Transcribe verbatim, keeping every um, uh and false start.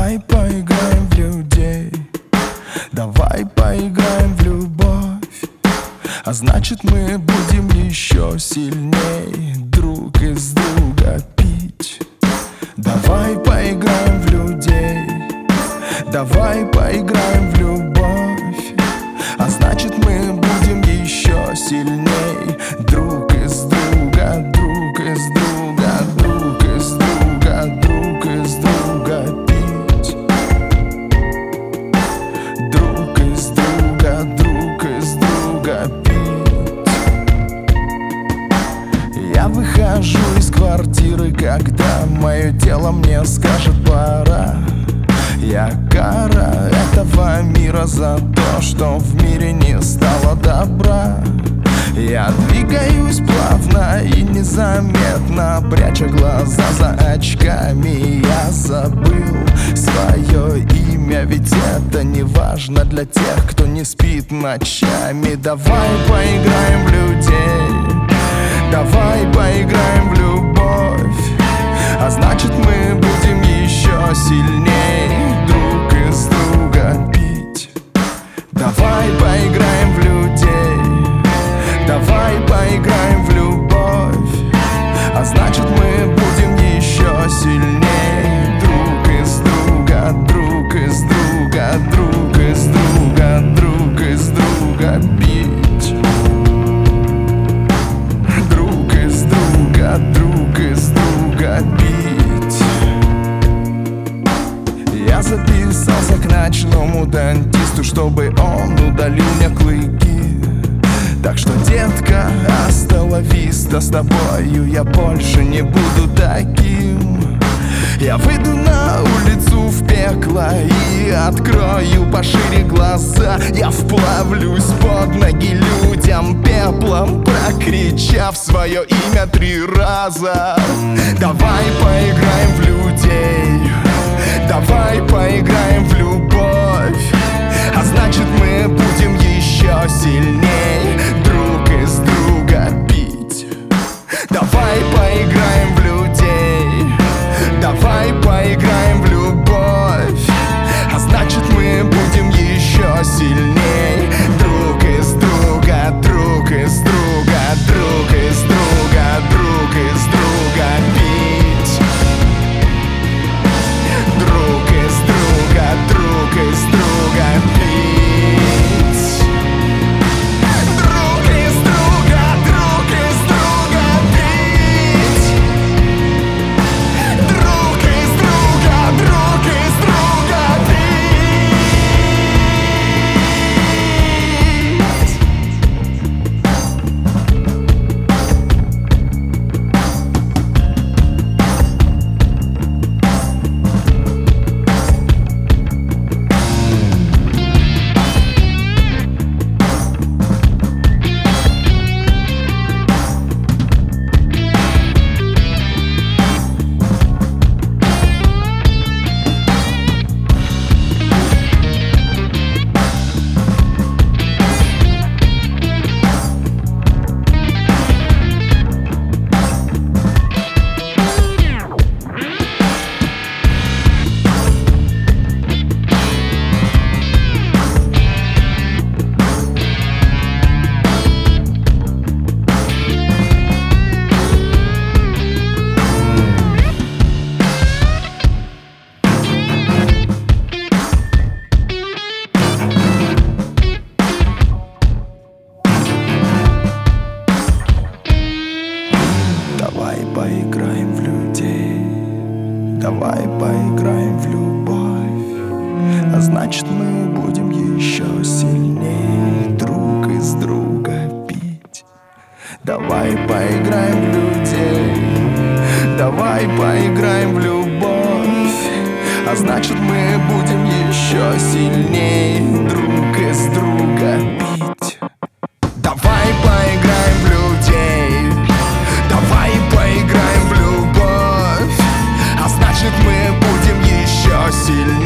Давай поиграем в людей, давай поиграем в любовь, а значит мы будем еще сильней друг из друга пить. Давай поиграем в людей, давай поиграем в любовь, а значит мы будем еще сильней друг из друга, друг из друга, друг из друга, друг из друга пить. Друг из друга, друг из друга пить. Я выхожу из квартиры, когда мое тело мне скажет пора. Я кара этого мира за то, что в мире не стало добра. Я двигаюсь плавно и незаметно, пряча глаза за очками. Я забыл свое имя, ведь это не важно для тех, кто не спит ночами. Давай поиграем в людей, давай поиграем в любовь, а значит мы будем еще сильней друг из друга пить. Давай поиграем в людей, давай поиграем в любовь, а значит мы будем еще сильней друг из друга, друг из друга, друг из друга, друг из друга пить. Друг из друга, друг из друга пить. Я записался к ночному дантисту, чтобы он удалил мне клыки. Так что, детка, асталависта, с тобою я больше не буду таким. Я выйду на улицу в пекло и открою пошире глаза. Я вплавлюсь под ноги людям пеплом, прокричав свое имя три раза. Давай поиграем в людей, давай поиграем в любовь, а значит мы будем еще сильней друг из друга пить. Давай поиграем в людей, давай поиграем в любовь, а значит мы будем еще сильней друг из друга, друг из друга, друг из друга, друг из друга пить. Друг из друга, друг из друга пить. Друг из друга, друг из друга пить. Друг из друга, друг из друга пить. Давай поиграем в людей, давай поиграем в любовь, а значит мы будем еще сильней друг из друга пить. Давай поиграем в людей, давай поиграем в любовь, а значит мы будем еще сильней друг из друга пить. Давай поиграем в людей, давай поиграем в любовь, а значит мы будем еще сильнее